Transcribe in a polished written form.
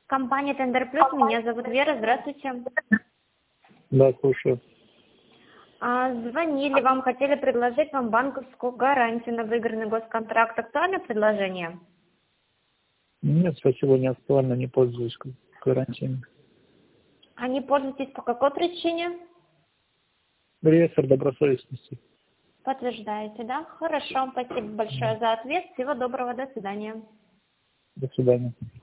Компания Тендер Плюс, меня зовут Вера, здравствуйте. Да, слушаю. Звонили вам, хотели предложить вам банковскую гарантию на выигранный госконтракт. Актуальное предложение? Нет, спасибо, не актуально, не пользуюсь гарантиями. А не пользуетесь по какой причине? Реестр добросовестности. Подтверждаете, да? Хорошо, спасибо большое за ответ. Всего доброго, до свидания. До свидания.